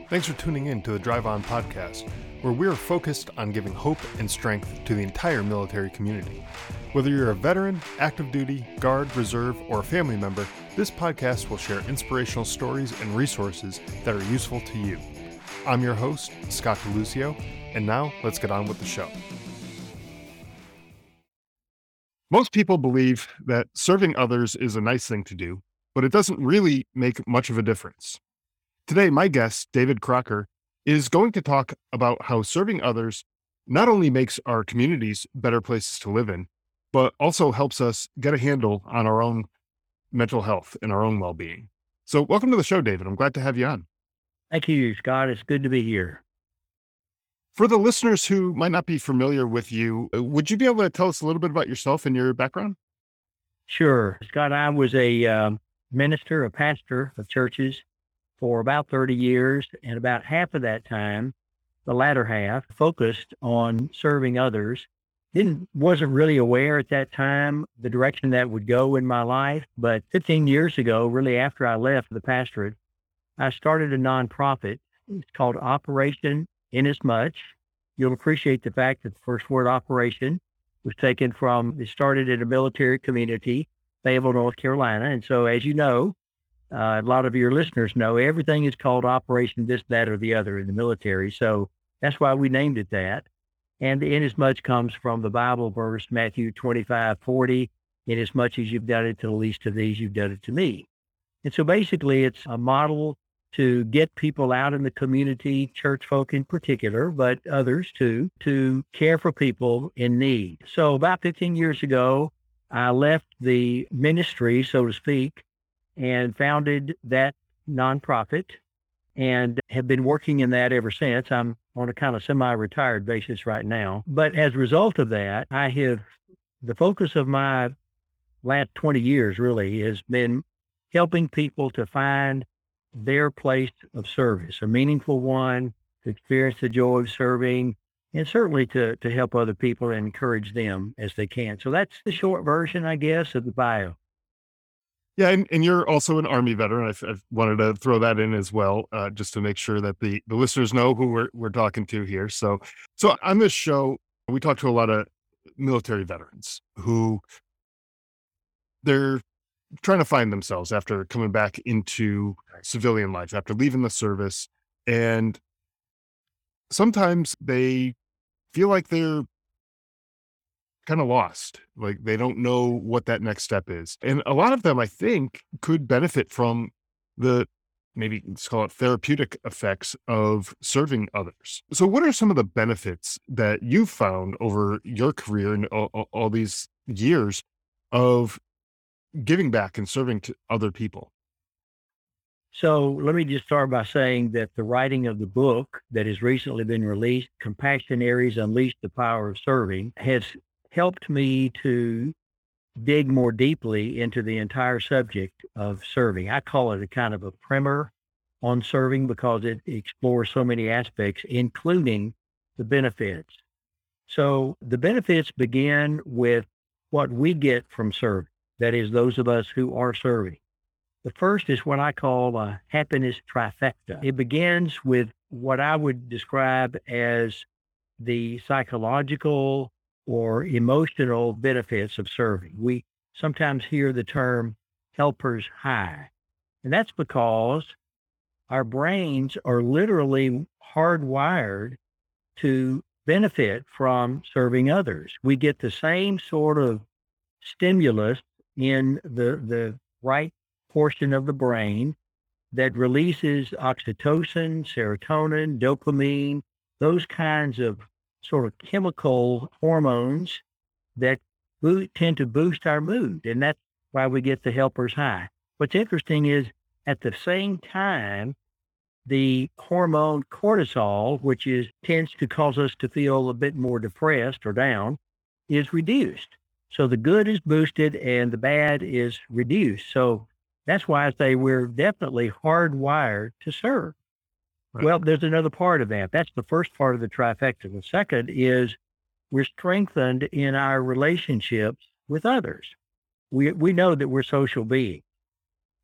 Thanks for tuning in to the Drive On podcast, where we're focused on giving hope and strength to the entire military community. Whether you're a veteran, active duty, guard, reserve, or a family member, this podcast will share inspirational stories and resources that are useful to you. I'm your host, Scott DeLucio, and now let's get on with the show. Most people believe that serving others is a nice thing to do, but it doesn't really make much of a difference. Today, my guest, David Crocker, is going to talk about how serving others not only makes our communities better places to live in, but also helps us get a handle on our own mental health and our own well-being. So welcome to the show, David. I'm glad to have you on. Thank you, Scott. It's good to be here. For the listeners who might not be familiar with you, would you be able to tell us a little bit about yourself and your background? Sure. Scott, I was a minister, a pastor of churches for about 30 years, and about half of that time, the latter half, focused on serving others. Wasn't really aware at that time the direction that would go in my life, but 15 years ago, really after I left the pastorate, I started a nonprofit. It's called Operation Inasmuch. You'll appreciate the fact that the first word operation was taken from, it started in a military community, Fayetteville, North Carolina. And so, as you know, a lot of your listeners know everything is called Operation this, that, or the other in the military. So that's why we named it that. And the inasmuch comes from the Bible verse, Matthew 25:40, inasmuch as you've done it to the least of these, you've done it to me. And so basically it's a model to get people out in the community, church folk in particular, but others too, to care for people in need. So about 15 years ago, I left the ministry, so to speak, and founded that nonprofit and have been working in that ever since. I'm on a kind of semi-retired basis right now. But as a result of that, the focus of my last 20 years really has been helping people to find their place of service, a meaningful one, to experience the joy of serving, and certainly to help other people and encourage them as they can. So that's the short version, I guess, of the bio. Yeah, and you're also an Army veteran. I've wanted to throw that in as well, just to make sure that the listeners know who we're talking to here. So on this show, we talk to a lot of military veterans who they're trying to find themselves after coming back into civilian life, after leaving the service. And sometimes they feel like they're kind of lost, like they don't know what that next step is. And a lot of them, I think, could benefit from the, maybe let's call it, therapeutic effects of serving others. So what are some of the benefits that you've found over your career and all these years of giving back and serving to other people? So let me just start by saying that the writing of the book that has recently been released, Compassionaries Unleash the Power of Serving, has helped me to dig more deeply into the entire subject of serving. I call it a kind of a primer on serving because it explores so many aspects, including the benefits. So the benefits begin with what we get from serving. That is, those of us who are serving. The first is what I call a happiness trifecta. It begins with what I would describe as the psychological or emotional benefits of serving. We sometimes hear the term helper's high, and that's because our brains are literally hardwired to benefit from serving others. We get the same sort of stimulus in the right portion of the brain that releases oxytocin, serotonin, dopamine, those kinds of sort of chemical hormones that tend to boost our mood. And that's why we get the helper's high. What's interesting is at the same time, the hormone cortisol, which tends to cause us to feel a bit more depressed or down, is reduced. So the good is boosted and the bad is reduced. So that's why I say we're definitely hardwired to serve. Right. Well, there's another part of that. That's the first part of the trifecta. The second is we're strengthened in our relationships with others. We know that we're social beings.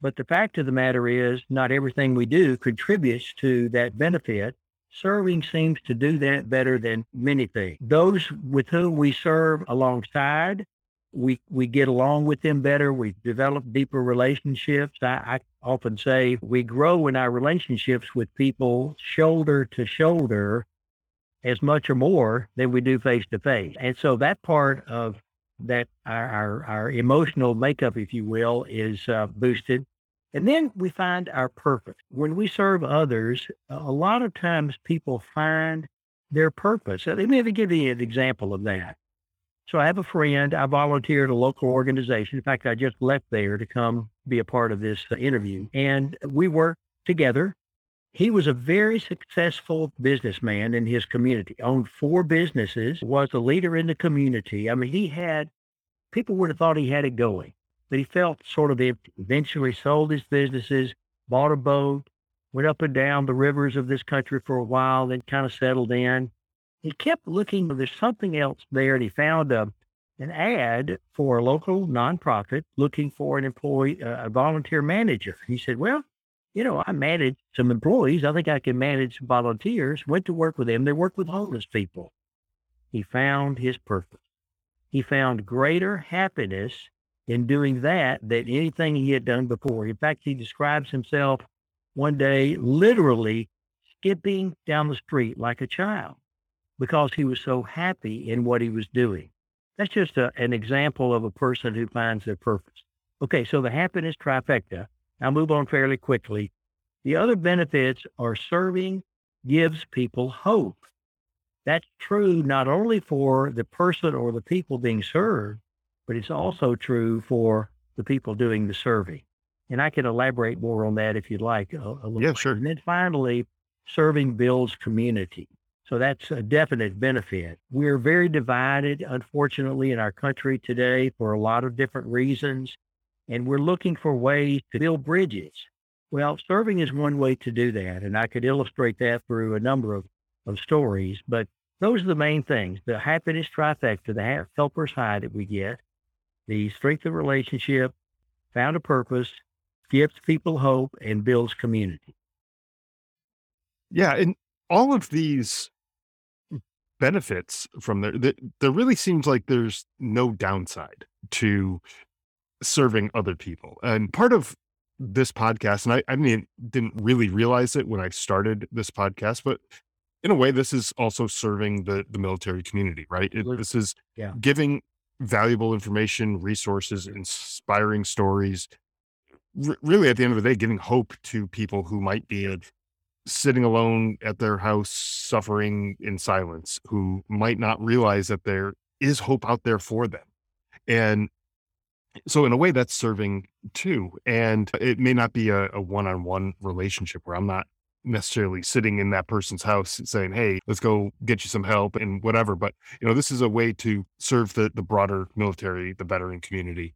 But the fact of the matter is, not everything we do contributes to that benefit. Serving seems to do that better than many things. Those with whom we serve alongside, we get along with them better. We develop deeper relationships. I often say we grow in our relationships with people shoulder to shoulder as much or more than we do face to face. And so that part of that, our emotional makeup, if you will, is boosted. And then we find our purpose. When we serve others, a lot of times people find their purpose. So let me give you an example of that. So I have a friend, I volunteered at a local organization. In fact, I just left there to come be a part of this interview. And we worked together. He was a very successful businessman in his community, owned 4 businesses, was a leader in the community. I mean, people would have thought he had it going, but he felt sort of empty. Eventually sold his businesses, bought a boat, went up and down the rivers of this country for a while, then kind of settled in. He kept looking, there's something else there, and he found an ad for a local nonprofit looking for an employee, a volunteer manager. He said, well, I manage some employees. I think I can manage some volunteers. Went to work with them. They work with homeless people. He found his purpose. He found greater happiness in doing that than anything he had done before. In fact, he describes himself one day literally skipping down the street like a child because he was so happy in what he was doing. That's just an example of a person who finds their purpose. Okay, so the happiness trifecta. I'll move on fairly quickly. The other benefits are serving gives people hope. That's true not only for the person or the people being served, but it's also true for the people doing the serving. And I can elaborate more on that if you'd like a little Yeah, bit. sure. And then finally, serving builds community. So that's a definite benefit. We're very divided, unfortunately, in our country today for a lot of different reasons. And we're looking for ways to build bridges. Well, serving is one way to do that. And I could illustrate that through a number of stories. But those are the main things: the happiness trifecta, the helper's high that we get, the strength of relationship, found a purpose, gives people hope, and builds community. Yeah, and all of these benefits from there really seems like there's no downside to serving other people. And part of this podcast, and I mean, didn't really realize it when I started this podcast, but in a way, this is also serving the military community, right? This is Yeah. giving valuable information, resources, inspiring stories. Really, at the end of the day, giving hope to people who might be sitting alone at their house, suffering in silence, who might not realize that there is hope out there for them. And so in a way that's serving too. And it may not be a one-on-one relationship where I'm not necessarily sitting in that person's house and saying, hey, let's go get you some help and whatever. But, this is a way to serve the broader military, the veteran community.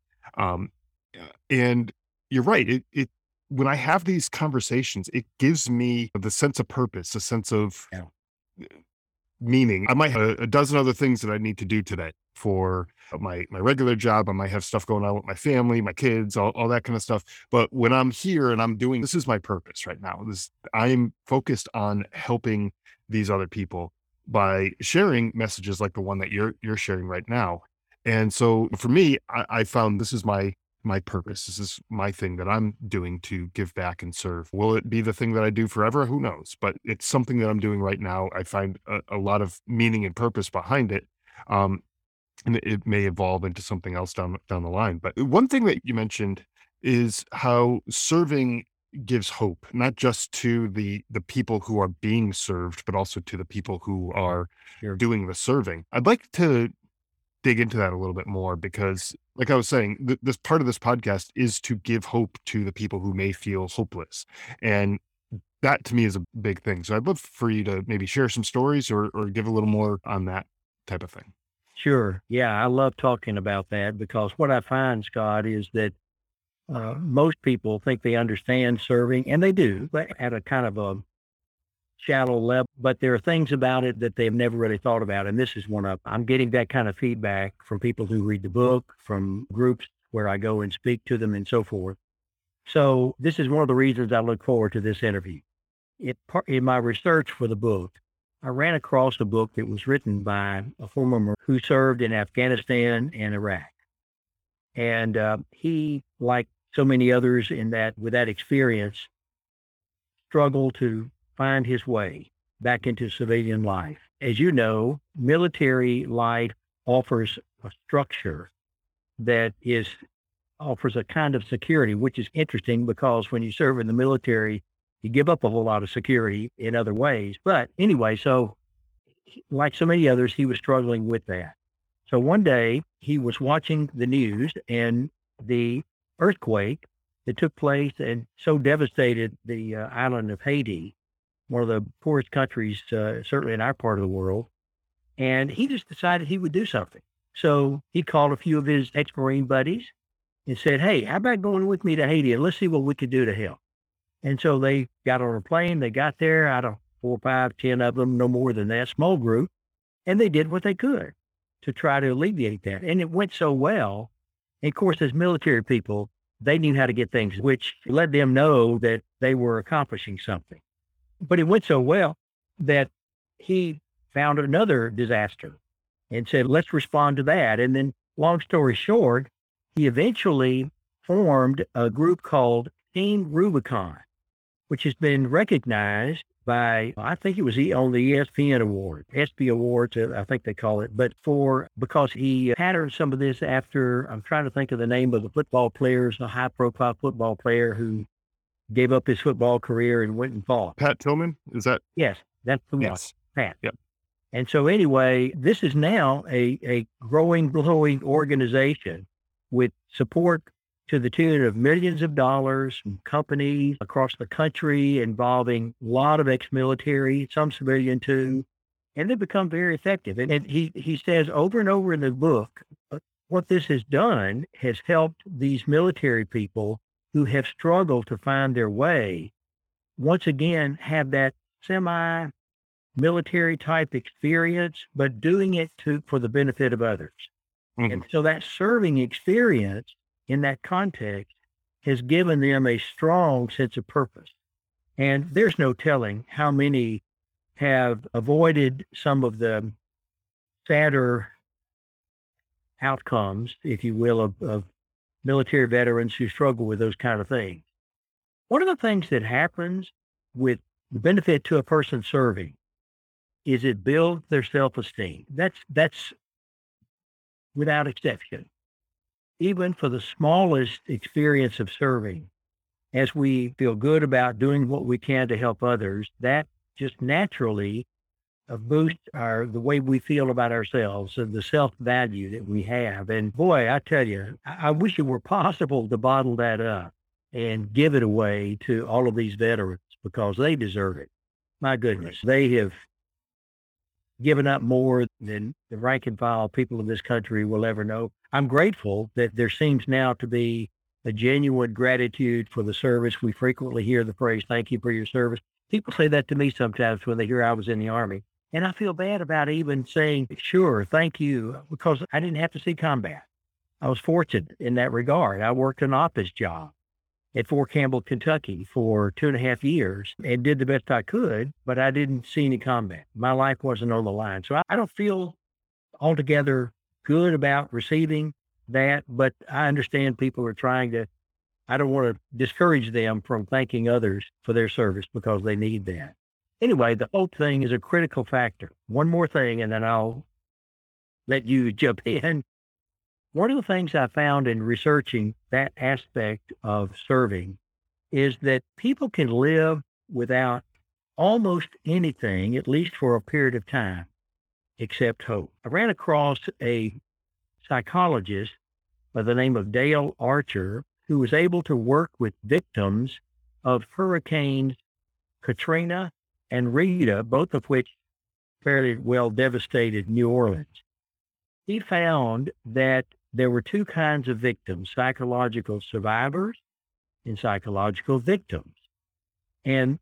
And you're right. It when I have these conversations, it gives me the sense of purpose, a sense of Yeah. meaning. I might have a dozen other things that I need to do today for my regular job. I might have stuff going on with my family, my kids, all that kind of stuff. But when I'm here and I'm doing, this is my purpose right now. I'm focused on helping these other people by sharing messages like the one that you're sharing right now. And so for me, I found this is my purpose. This is my thing that I'm doing to give back and serve. Will it be the thing that I do forever? Who knows? But it's something that I'm doing right now. I find a lot of meaning and purpose behind it. And it may evolve into something else down the line. But one thing that you mentioned is how serving gives hope, not just to the people who are being served, but also to the people who are Sure. doing the serving. I'd like to dig into that a little bit more because, like I was saying, this part of this podcast is to give hope to the people who may feel hopeless. And that to me is a big thing. So I'd love for you to maybe share some stories or give a little more on that type of thing. Sure. Yeah, I love talking about that because what I find, Scott, is that most people think they understand serving, and they do, but at a kind of a shallow level. But there are things about it that they've never really thought about, and this is one of them. I'm getting that kind of feedback from people who read the book, from groups where I go and speak to them, and so forth. So this is one of the reasons I look forward to this interview. In my research for the book, I ran across a book that was written by a former Marine who served in Afghanistan and Iraq. And he, like so many others with that experience, struggled to find his way back into civilian life. As you know, military life offers a structure that offers a kind of security, which is interesting because when you serve in the military, you give up a whole lot of security in other ways. But anyway, so like so many others, he was struggling with that. So one day he was watching the news, and the earthquake that took place and so devastated the island of Haiti, one of the poorest countries, certainly in our part of the world. And he just decided he would do something. So he called a few of his ex-Marine buddies and said, "Hey, how about going with me to Haiti and let's see what we could do to help?" And so they got on a plane. They got there out of 4, 5, 10 of them, no more than that, small group. And they did what they could to try to alleviate that. And it went so well. And of course, as military people, they knew how to get things, which let them know that they were accomplishing something. But it went so well that he found another disaster and said, let's respond to that. And then, long story short, he eventually formed a group called Team Rubicon, which has been recognized by, I think it was on the ESPN award, ESPY Awards, I think they call it, because he patterned some of this after, I'm trying to think of the name of the football players, a high profile football player who gave up his football career and went and fought. Pat Tillman, is that? Yes, that's the one. Yes. Pat. Yep. And so anyway, this is now a growing, glowing organization with support to the tune of millions of dollars from companies across the country involving a lot of ex-military, some civilian too, and they've become very effective. And he says over and over in the book, what this has done has helped these military people who have struggled to find their way, once again, have that semi-military type experience, but doing it for the benefit of others. Mm-hmm. And so that serving experience in that context has given them a strong sense of purpose. And there's no telling how many have avoided some of the sadder outcomes, if you will, of military veterans who struggle with those kind of things. One of the things that happens with the benefit to a person serving is it builds their self-esteem. That's without exception. Even for the smallest experience of serving, as we feel good about doing what we can to help others, that just naturally boosts the way we feel about ourselves and the self-value that we have. And boy, I tell you, I wish it were possible to bottle that up and give it away to all of these veterans because they deserve it. My goodness, they have given up more than the rank and file people in this country will ever know. I'm grateful that there seems now to be a genuine gratitude for the service. We frequently hear the phrase, "Thank you for your service." People say that to me sometimes when they hear I was in the Army. And I feel bad about even saying, sure, thank you, because I didn't have to see combat. I was fortunate in that regard. I worked an office job at Fort Campbell, Kentucky for 2.5 years and did the best I could, but I didn't see any combat. My life wasn't on the line. So I don't feel altogether good about receiving that, but I understand people are trying to, I don't want to discourage them from thanking others for their service because they need that. Anyway, the whole thing is a critical factor. One more thing, and then I'll let you jump in. One of the things I found in researching that aspect of serving is that people can live without almost anything, at least for a period of time, except hope. I ran across a psychologist by the name of Dale Archer, who was able to work with victims of Hurricanes Katrina and Rita, both of which fairly well devastated New Orleans. He found that there were two kinds of victims, psychological survivors and psychological victims. And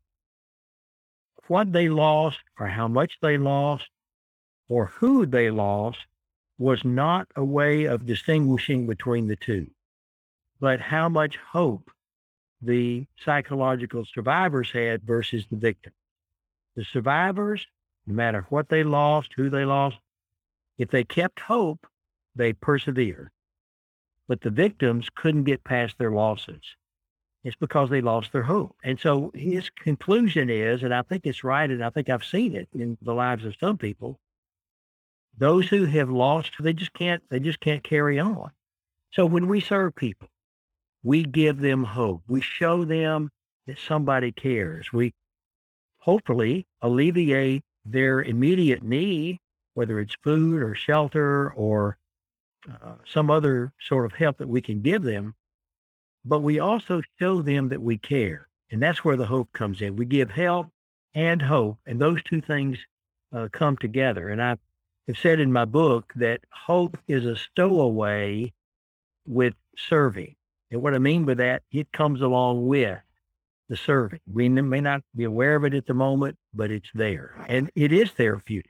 what they lost or how much they lost or who they lost was not a way of distinguishing between the two, but how much hope the psychological survivors had versus the victims. The survivors, no matter what they lost, who they lost, if they kept hope, they persevered. But the victims couldn't get past their losses. It's because they lost their hope. And so his conclusion is, and I think it's right, and I think I've seen it in the lives of some people, those who have lost, they just can't carry on. So when we serve people, we give them hope. We show them that somebody cares. We hopefully alleviate their immediate need, whether it's food or shelter or some other sort of help that we can give them. But we also show them that we care. And that's where the hope comes in. We give help and hope, and those two things come together. And I have said in my book that hope is a stowaway with serving. And what I mean by that, it comes along with the serving. We may not be aware of it at the moment, but it's there. And it is therapeutic.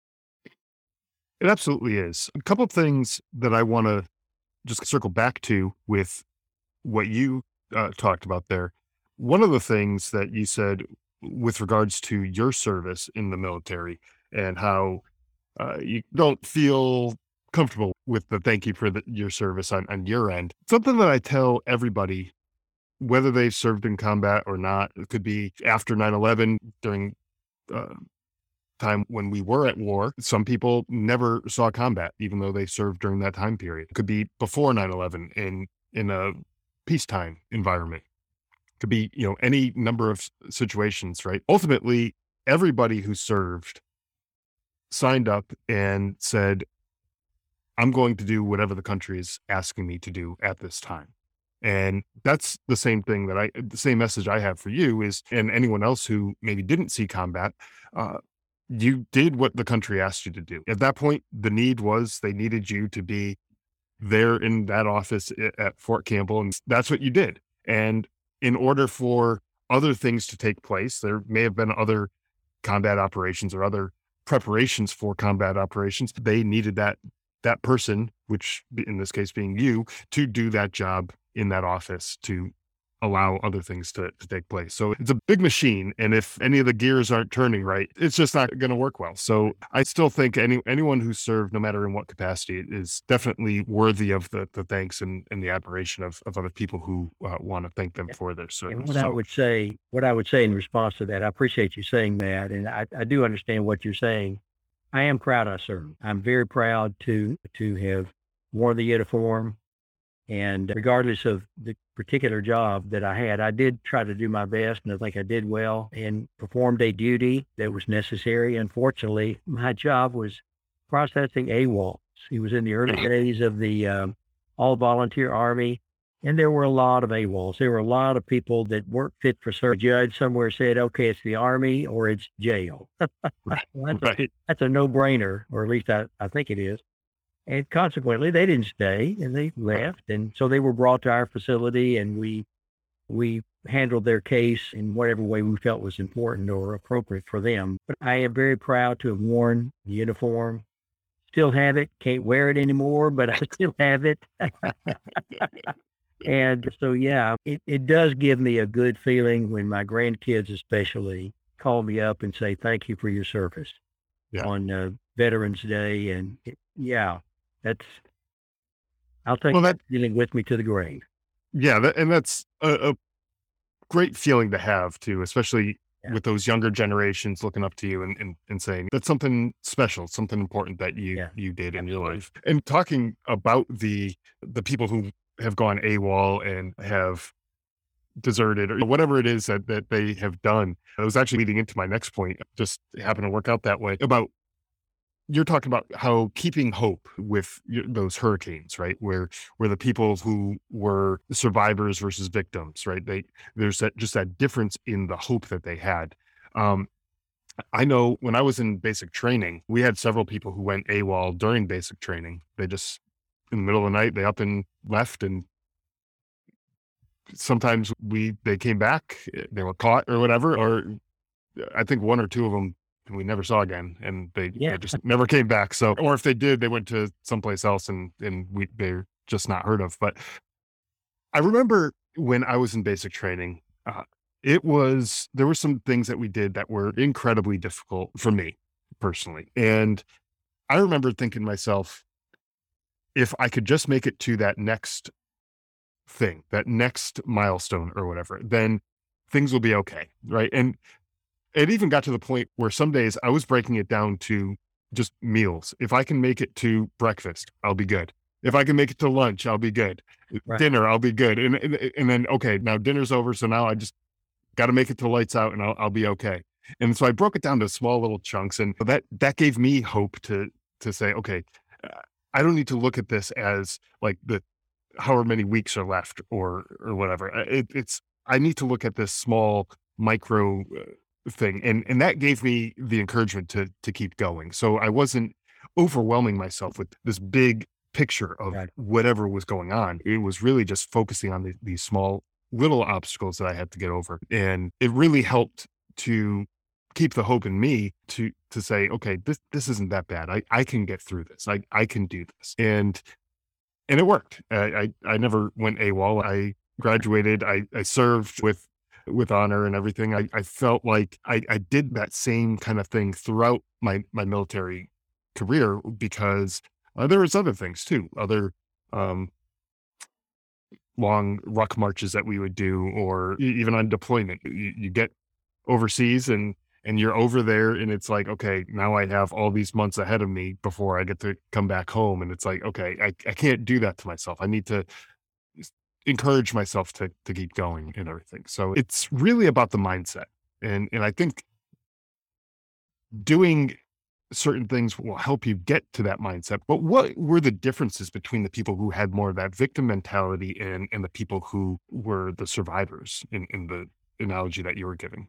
It absolutely is. A couple of things that I want to just circle back to with what you talked about there. One of the things that you said with regards to your service in the military and how you don't feel comfortable with the thank you for your service on your end. Something that I tell everybody, whether they've served in combat or not, it could be after 9/11 during time when we were at war. Some people never saw combat, even though they served during that time period. It could be before 9/11 in a peacetime environment. It could be, any number of situations, right? Ultimately, everybody who served signed up and said, I'm going to do whatever the country is asking me to do at this time. And that's the same thing the same message I have for you is, and anyone else who maybe didn't see combat, you did what the country asked you to do. At that point, the need was they needed you to be there in that office at Fort Campbell, and that's what you did. And in order for other things to take place, there may have been other combat operations or other preparations for combat operations. They needed that person, which in this case being you, to do that job in that office to allow other things to take place. So it's a big machine. And if any of the gears aren't turning right, it's just not going to work well. So I still think anyone who served, no matter in what capacity, is definitely worthy of the thanks and the admiration of other people who want to thank them for their service. And what I would say in response to that, I appreciate you saying that. And I do understand what you're saying. I am proud I served. I'm very proud to have worn the uniform. And regardless of the particular job that I had, I did try to do my best, and I think I did well and performed a duty that was necessary. Unfortunately, my job was processing AWOLs. It was in the early days of the all-volunteer Army, and there were a lot of AWOLs. There were a lot of people that weren't fit for service. A judge somewhere said, okay, it's the Army or it's jail. Well, Right. that's a no-brainer, or at least I think it is. And consequently, they didn't stay and they left. And so they were brought to our facility, and we handled their case in whatever way we felt was important or appropriate for them. But I am very proud to have worn the uniform. Still have it. Can't wear it anymore, but I still have it. And so, yeah, it does give me a good feeling when my grandkids especially call me up and say, thank you for your service Yeah. on Veterans Day. And yeah, I'll take Well, that feeling with me to the grave. yeah, and that's a great feeling to have too, especially Yeah. with those younger generations looking up to you and saying that's something special, something important that Yeah, you did in your absolutely. life. And talking about the people who have gone AWOL and have deserted or whatever it is that they have done. I was actually leading into my next point, just happened to work out that way about you're talking about how keeping hope with those hurricanes, right? Where the people who were survivors versus victims, right? There's that difference in the hope that they had. Um, I know when I was in basic training, we had several people who went AWOL during basic training. They just in the middle of the night, they up and left, and sometimes they came back, they were caught or whatever, or I think one or two of them we never saw again, and they Yeah. just never came back. So, or if they did, they went to someplace else, and they're just not heard of. But I remember when I was in basic training, there were some things that we did that were incredibly difficult for me personally. And I remember thinking to myself, if I could just make it to that next thing, that next milestone or whatever, then things will be okay. Right. And it even got to the point where some days I was breaking it down to just meals. If I can make it to breakfast, I'll be good. If I can make it to lunch, I'll be good. Right. Dinner, I'll be good. And then, okay, now dinner's over. So now I just got to make it to lights out and I'll be okay. And so I broke it down to small little chunks, and that gave me hope to say, okay, uh, I don't need to look at this as like the however many weeks are left or whatever. It's I need to look at this small micro thing, and that gave me the encouragement to keep going. So I wasn't overwhelming myself with this big picture of Right. whatever was going on. It was really just focusing on these small little obstacles that I had to get over, and it really helped to keep the hope in me to say, okay, this isn't that bad. I can get through this. I can do this, and it worked. I never went AWOL. I graduated. I served with honor and everything. I felt like I did that same kind of thing throughout my military career because there was other things too, other um, long ruck marches that we would do, or even on deployment. You get overseas and you're over there, and it's like, okay, now I have all these months ahead of me before I get to come back home, and it's like, okay, I can't do that to myself. I need to s- encourage myself to keep going and everything. So it's really about the mindset, and I think doing certain things will help you get to that mindset. But what were the differences between the people who had more of that victim mentality and the people who were the survivors in the analogy that you were giving?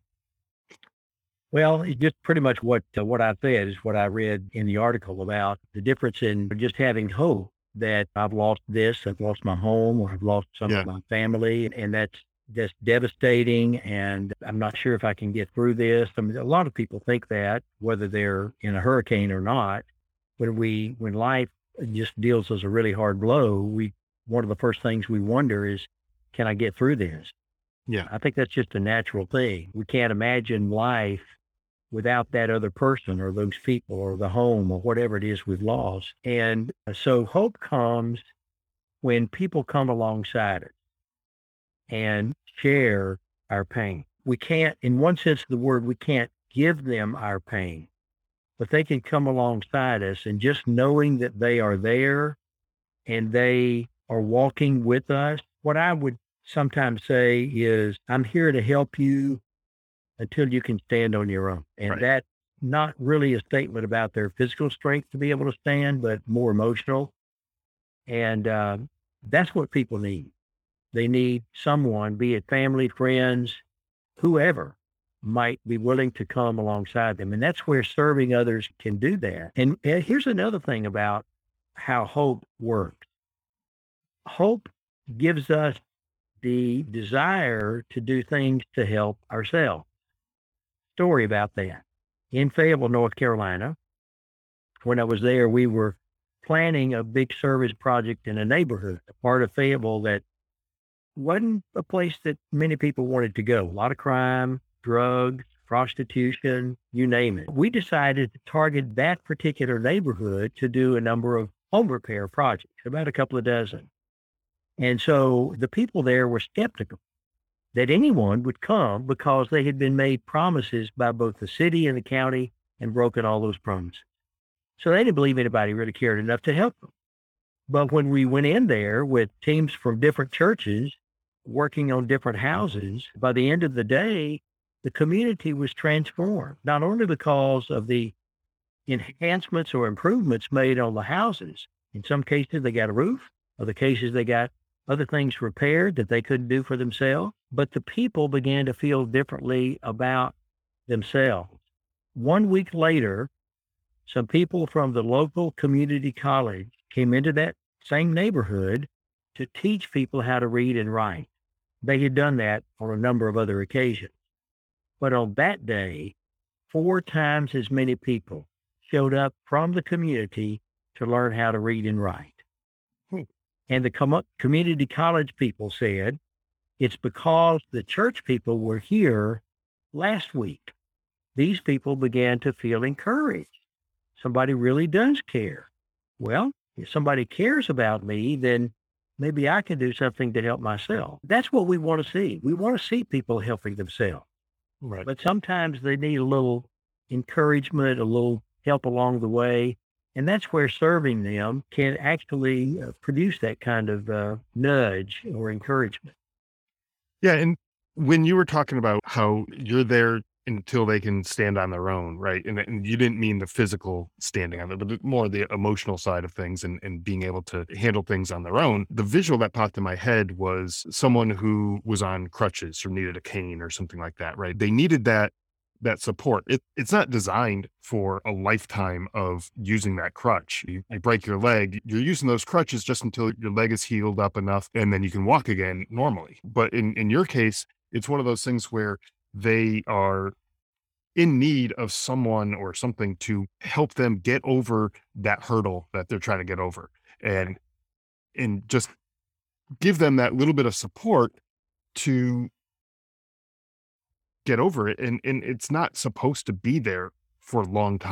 Well, it's just pretty much what I said is what I read in the article about the difference in just having hope that I've lost this, I've lost my home, or I've lost some of Yeah. my family, and that's devastating. And I'm not sure if I can get through this. I mean, a lot of people think that, whether they're in a hurricane or not. When life just deals us a really hard blow, we one of the first things we wonder is, can I get through this? Yeah. I think that's just a natural thing. We can't imagine life without that other person or those people or the home or whatever it is we've lost. And so hope comes when people come alongside us and share our pain. We can't, in one sense of the word, we can't give them our pain, but they can come alongside us, and just knowing that they are there and they are walking with us. What I would sometimes say is, I'm here to help you until you can stand on your own. And Right. that's not really a statement about their physical strength to be able to stand, but more emotional. And that's what people need. They need someone, be it family, friends, whoever might be willing to come alongside them. And that's where serving others can do that. And here's another thing about how hope works. Hope gives us the desire to do things to help ourselves. Story about that. In Fayetteville, North Carolina, when I was there, we were planning a big service project in a neighborhood, a part of Fayetteville that wasn't a place that many people wanted to go. A lot of crime, drugs, prostitution, you name it. We decided to target that particular neighborhood to do a number of home repair projects, about a couple of dozen. And so the people there were skeptical that anyone would come because they had been made promises by both the city and the county and broken all those promises. So they didn't believe anybody really cared enough to help them. But when we went in there with teams from different churches working on different houses, by the end of the day, the community was transformed, not only because of the enhancements or improvements made on the houses. In some cases, they got a roof. Other cases, they got other things repaired that they couldn't do for themselves. But the people began to feel differently about themselves. 1 week later, some people from the local community college came into that same neighborhood to teach people how to read and write. They had done that on a number of other occasions. But on that day, 4 times as many people showed up from the community to learn how to read and write. Hmm. And the community college people said, It's because the church people were here last week. These people began to feel encouraged. Somebody really does care. Well, if somebody cares about me, then maybe I can do something to help myself. That's what we want to see. We want to see people helping themselves. Right. But sometimes they need a little encouragement, a little help along the way. And that's where serving them can actually produce that kind of nudge or encouragement. Yeah. And when you were talking about how you're there until they can stand on their own, right? And you didn't mean the physical standing on it, but more the emotional side of things and being able to handle things on their own. The visual that popped in my head was someone who was on crutches or needed a cane or something like that, right? They needed that support. It's not designed for a lifetime of using that crutch. You break your leg, you're using those crutches just until your leg is healed up enough and then you can walk again normally. But in your case, it's one of those things where they are in need of someone or something to help them get over that hurdle that they're trying to get over and just give them that little bit of support to get over it. And it's not supposed to be there for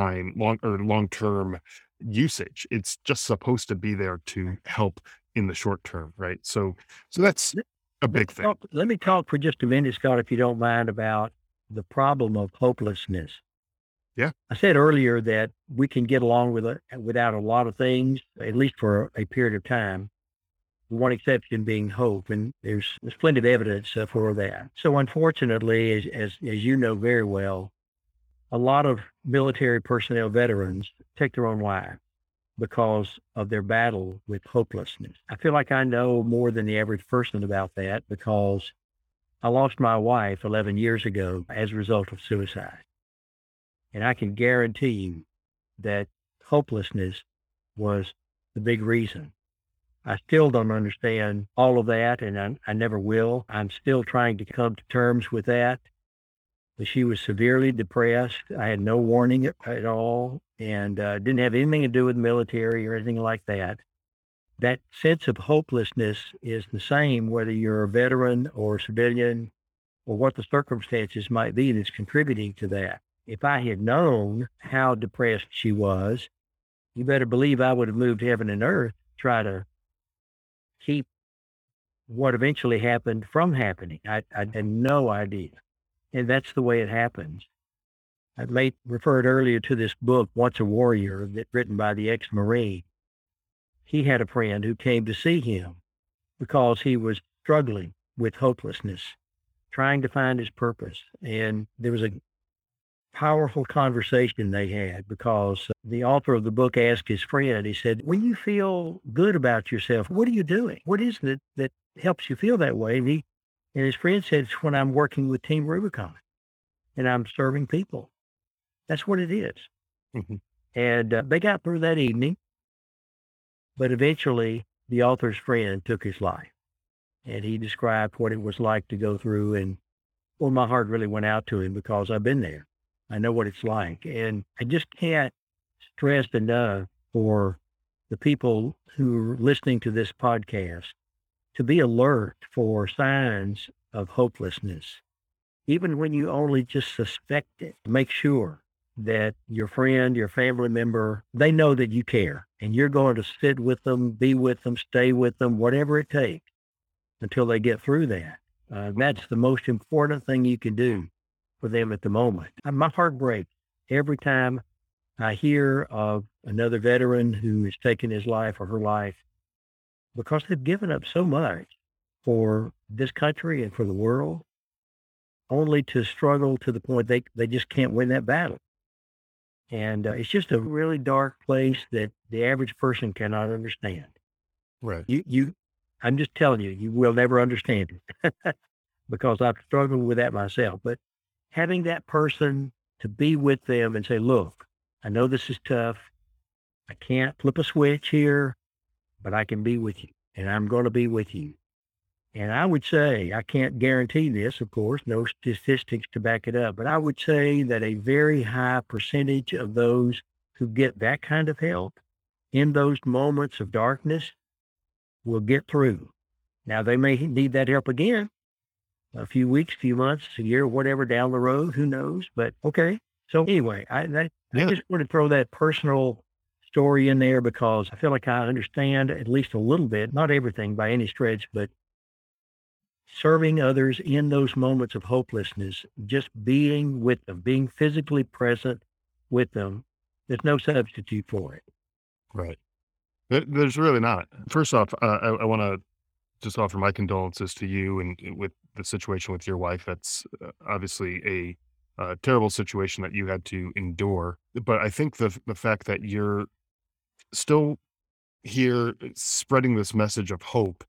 long term usage. It's just supposed to be there to help in the short term, right? So that's a big thing. Let me talk for just a minute, Scott, if you don't mind, about the problem of hopelessness. Yeah. I said earlier that we can get along without a lot of things, at least for a period of time. One exception being hope, and there's plenty of evidence for that. So unfortunately, as you know very well, a lot of military personnel veterans take their own lives because of their battle with hopelessness. I feel like I know more than the average person about that because I lost my wife 11 years ago as a result of suicide. And I can guarantee you that hopelessness was the big reason. I still don't understand all of that, and I never will. I'm still trying to come to terms with that. But she was severely depressed. I had no warning at all, and didn't have anything to do with the military or anything like that. That sense of hopelessness is the same whether you're a veteran or civilian or what the circumstances might be that's contributing to that. If I had known how depressed she was, you better believe I would have moved heaven and earth to try to keep what eventually happened from happening. I had no idea. And that's the way it happens. I referred earlier to this book, Once a Warrior, written by the ex-Marine. He had a friend who came to see him because he was struggling with hopelessness, trying to find his purpose. And there was a powerful conversation they had because the author of the book asked his friend, he said, when you feel good about yourself, what are you doing? What is it that helps you feel that way? And his friend said, it's when I'm working with Team Rubicon and I'm serving people. That's what it is. Mm-hmm. And they got through that evening, but eventually the author's friend took his life. And he described what it was like to go through. And well, my heart really went out to him because I've been there. I know what it's like. And I just can't stress enough for the people who are listening to this podcast to be alert for signs of hopelessness. Even when you only just suspect it, make sure that your friend, your family member, they know that you care and you're going to sit with them, be with them, stay with them, whatever it takes until they get through that. That's the most important thing you can do for them at the moment. My heart breaks every time I hear of another veteran who has taken his life or her life because they've given up so much for this country and for the world, only to struggle to the point they just can't win that battle. And it's just a really dark place that the average person cannot understand. Right. I'm just telling you, you will never understand it because I've struggled with that myself. But having that person to be with them and say, look, I know this is tough. I can't flip a switch here, but I can be with you and I'm going to be with you. And I would say, I can't guarantee this, of course, no statistics to back it up, but I would say that a very high percentage of those who get that kind of help in those moments of darkness will get through. Now, they may need that help again, a few weeks, few months, a year, whatever down the road, who knows? But okay. So anyway, I Yeah. just want to throw that personal story in there because I feel like I understand at least a little bit, not everything by any stretch, but serving others in those moments of hopelessness, just being with them, being physically present with them. There's no substitute for it. Right. There's really not. First off, I want to just offer my condolences to you and with the situation with your wife. That's obviously a terrible situation that you had to endure. But I think the fact that you're still here spreading this message of hope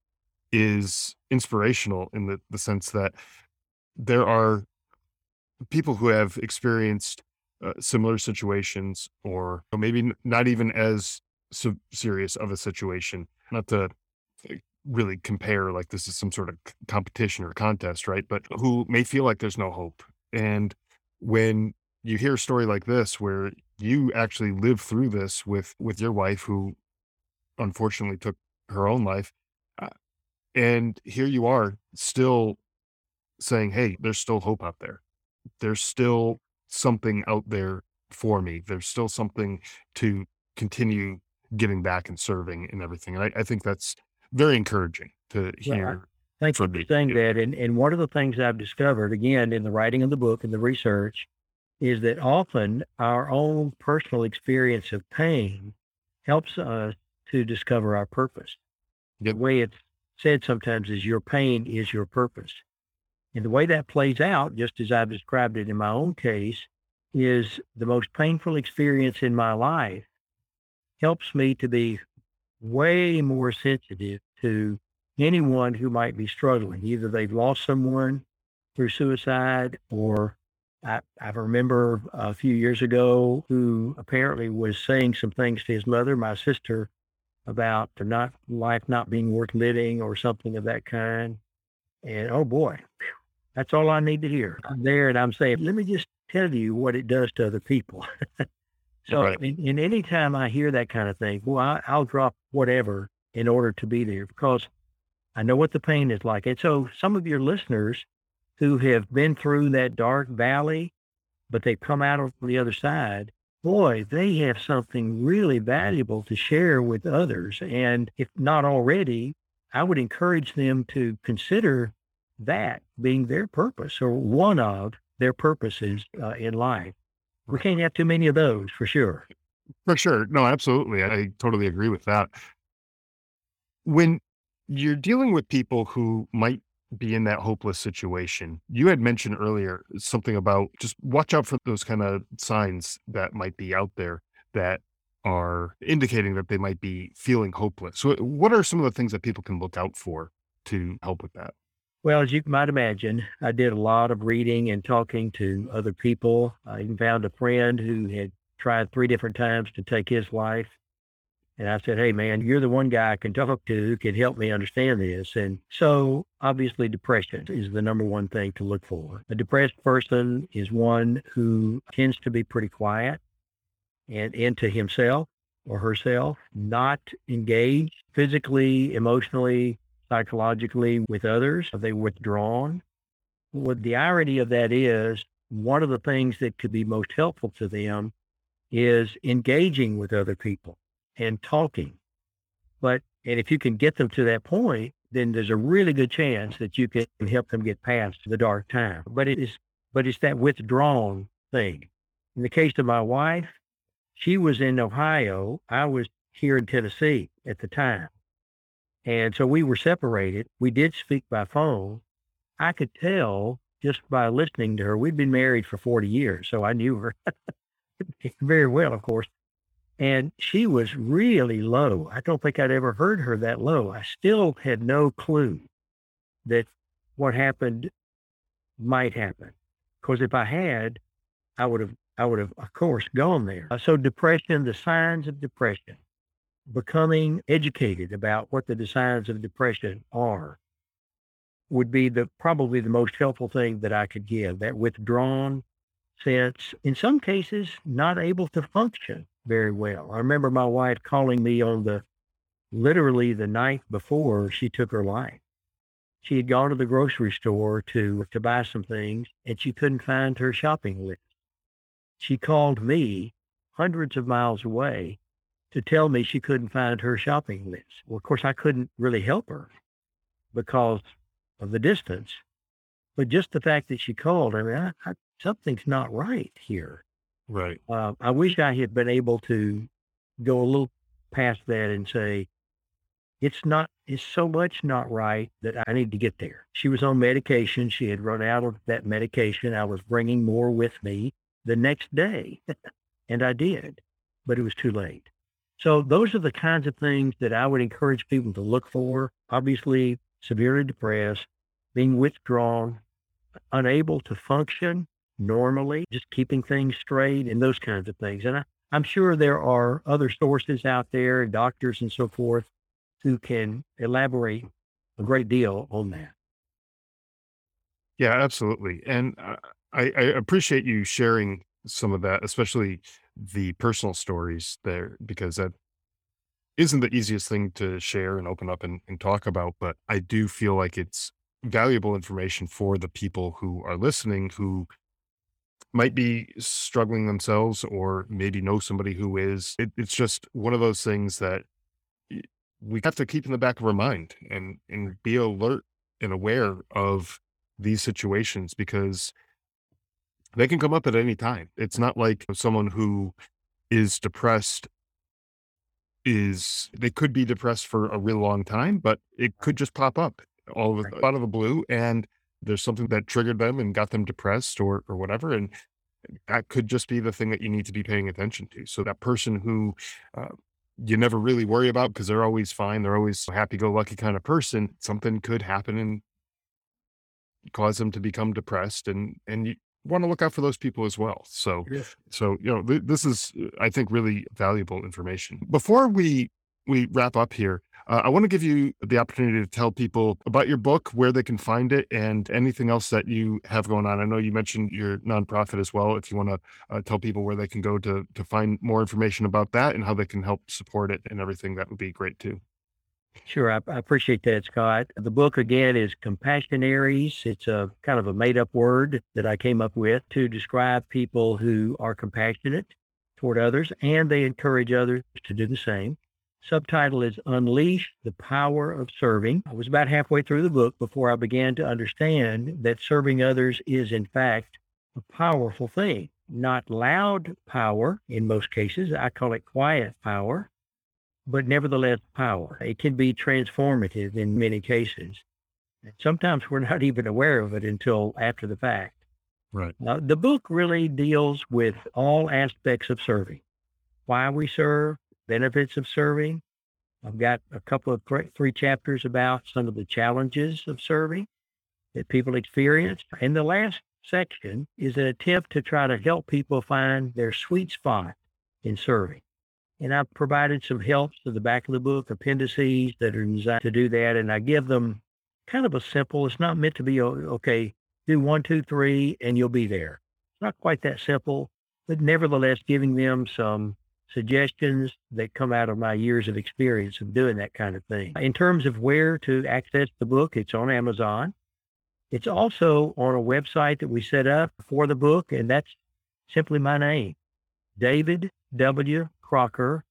is inspirational in the sense that there are people who have experienced similar situations or maybe not even as serious of a situation, not to really compare like this is some sort of competition or contest, right? But who may feel like there's no hope. And when you hear a story like this where you actually lived through this with your wife who unfortunately took her own life, uh, and here you are still saying, hey, there's still hope out there. There's still something out there for me. There's still something to continue giving back and serving and everything. And I think that's very encouraging to Well, hear thank you from for me. saying Yeah. that. And one of the things I've discovered, again, in the writing of the book and the research, is that often our own personal experience of pain helps us to discover our purpose. The Yep. way it's said sometimes is your pain is your purpose. And the way that plays out, just as I've described it in my own case, is the most painful experience in my life helps me to be way more sensitive to anyone who might be struggling. Either they've lost someone through suicide, or I remember a few years ago who apparently was saying some things to his mother, my sister, about the not life not being worth living or something of that kind. And oh boy, that's all I need to hear. I'm there and I'm saying, let me just tell you what it does to other people. So Right. in any time I hear that kind of thing, well, I'll drop whatever in order to be there because I know what the pain is like. And so some of your listeners who have been through that dark valley, but they've come out on the other side, boy, they have something really valuable to share with others. And if not already, I would encourage them to consider that being their purpose or one of their purposes in life. We Right. can't have too many of those for sure. For sure. No, absolutely. I totally agree with that. When you're dealing with people who might be in that hopeless situation, you had mentioned earlier something about just watch out for those kind of signs that might be out there that are indicating that they might be feeling hopeless. So, what are some of the things that people can look out for to help with that? Well, as you might imagine, I did a lot of reading and talking to other people. I even found a friend who had tried 3 different times to take his life. And I said, hey, man, you're the one guy I can talk to who can help me understand this. And so obviously, depression is the number one thing to look for. A depressed person is one who tends to be pretty quiet and into himself or herself, not engaged physically, emotionally, psychologically with others. Are they withdrawn? What the irony of that is, one of the things that could be most helpful to them is engaging with other people and talking. And if you can get them to that point, then there's a really good chance that you can help them get past the dark time. But it's that withdrawn thing. In the case of my wife, she was in Ohio. I was here in Tennessee at the time. And so we were separated. We did speak by phone. I could tell just by listening to her. We'd been married for 40 years, so I knew her very well, of course. And she was really low. I don't think I'd ever heard her that low. I still had no clue that what happened might happen. Because if I had, I would have, of course, gone there. So depression, the signs of depression, becoming educated about what the signs of depression are would be the probably the most helpful thing that I could give. That withdrawn sense, in some cases, not able to function very well. I remember my wife calling me on the literally the night before she took her life. She had gone to the grocery store to buy some things, and she couldn't find her shopping list. She called me hundreds of miles away to tell me she couldn't find her shopping list. Well, of course, I couldn't really help her because of the distance, but just the fact that she called, I mean, something's not right here. Right. I wish I had been able to go a little past that and say, it's so much not right that I need to get there. She was on medication. She had run out of that medication. I was bringing more with me the next day, and I did, but it was too late. So those are the kinds of things that I would encourage people to look for. Obviously, severely depressed, being withdrawn, unable to function normally, just keeping things straight and those kinds of things. And I'm sure there are other sources out there, doctors and so forth, who can elaborate a great deal on that. Yeah, absolutely. And I appreciate you sharing some of that, especially the personal stories there, because that isn't the easiest thing to share and open up and talk about. But I do feel like it's valuable information for the people who are listening who might be struggling themselves or maybe know somebody who is. It's just one of those things that y- we have to keep in the back of our mind and be alert and aware of these situations because they can come up at any time. It's not like someone who is depressed is they could be depressed for a real long time, but it could just pop up Right. out of the blue and there's something that triggered them and got them depressed or whatever. And that could just be the thing that you need to be paying attention to. So that person who uh, you never really worry about because they're always fine, they're always a happy-go-lucky kind of person, something could happen and cause them to become depressed, and you want to look out for those people as well. So, Yes. this is, I think, really valuable information. Before we wrap up here, I want to give you the opportunity to tell people about your book, where they can find it, and anything else that you have going on. I know you mentioned your nonprofit as well. If you want to tell people where they can go to find more information about that and how they can help support it and everything, that would be great too. Sure. I appreciate that, Scott. The book again is Compassionaries. It's a kind of a made up word that I came up with to describe people who are compassionate toward others and they encourage others to do the same. Subtitle is Unleash the Power of Serving. I was about halfway through the book before I began to understand that serving others is, in fact, a powerful thing. Not loud power in most cases. I call it quiet power, but nevertheless power. It can be transformative in many cases. And sometimes we're not even aware of it until after the fact. Right. The book really deals with all aspects of serving, why we serve, benefits of serving. I've got a couple of three chapters about some of the challenges of serving that people experience. And the last section is an attempt to try to help people find their sweet spot in serving. And I've provided some helps to the back of the book, appendices that are designed to do that. And I give them kind of a simple, it's not meant to be, okay, do one, two, three, and you'll be there. It's not quite that simple, but nevertheless, giving them some suggestions that come out of my years of experience of doing that kind of thing. In terms of where to access the book, it's on Amazon. It's also on a website that we set up for the book, and that's simply my name, David W. Crocker.com.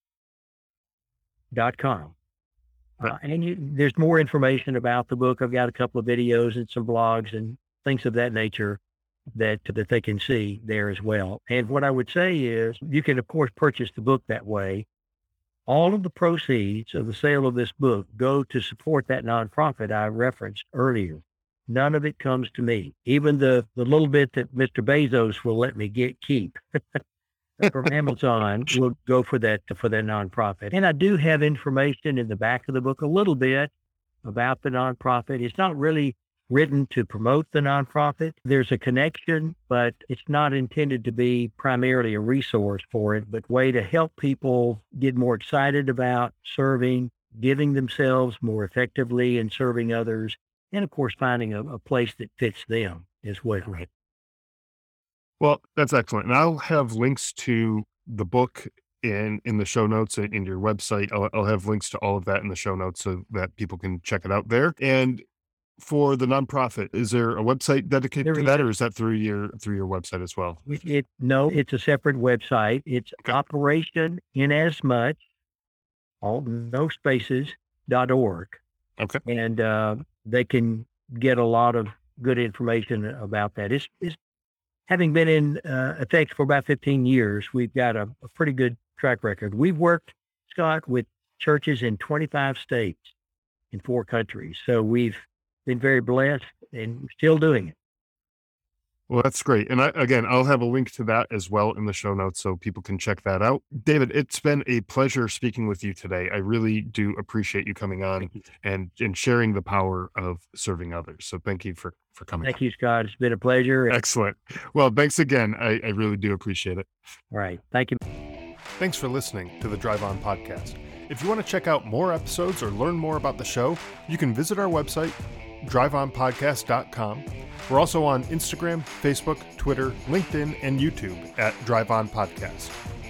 And there's more information about the book. I've got a couple of videos and some blogs and things of that nature that they can see there as well. And what I would say is you can, of course, purchase the book that way. All of the proceeds of the sale of this book go to support that nonprofit I referenced earlier. None of it comes to me. Even the little bit that Mr. Bezos will let me keep from Amazon will go for that nonprofit. And I do have information in the back of the book a little bit about the nonprofit. It's not really written to promote the nonprofit. There's a connection, but it's not intended to be primarily a resource for it, but way to help people get more excited about serving, giving themselves more effectively and serving others, and of course finding a place that fits them as well. Right. Well, that's excellent. And I'll have links to the book in the show notes in your website. I'll have links to all of that in the show notes so that people can check it out there. And for the nonprofit, is there a website dedicated There to is. that, or is that through your website as well? No, it's a separate website. It's Okay. Operation Inasmuch, all no spaces, .org. Okay. And they can get a lot of good information about that. It's having been in effect for about 15 years, we've got a pretty good track record. We've worked, Scott, with churches in 25 states in 4 countries. So we've been very blessed and we're still doing it. Well, that's great. And I'll have a link to that as well in the show notes so people can check that out. David, it's been a pleasure speaking with you today. I really do appreciate you coming on and sharing the power of serving others. So thank you for coming Thank on. you, Scott. It's been a pleasure. Excellent. Well, thanks again. I really do appreciate it. All right. Thank you. Thanks for listening to the Drive On Podcast. If you want to check out more episodes or learn more about the show, you can visit our website, driveonpodcast.com. We're also on Instagram, Facebook, Twitter, LinkedIn, and YouTube at Drive On Podcast.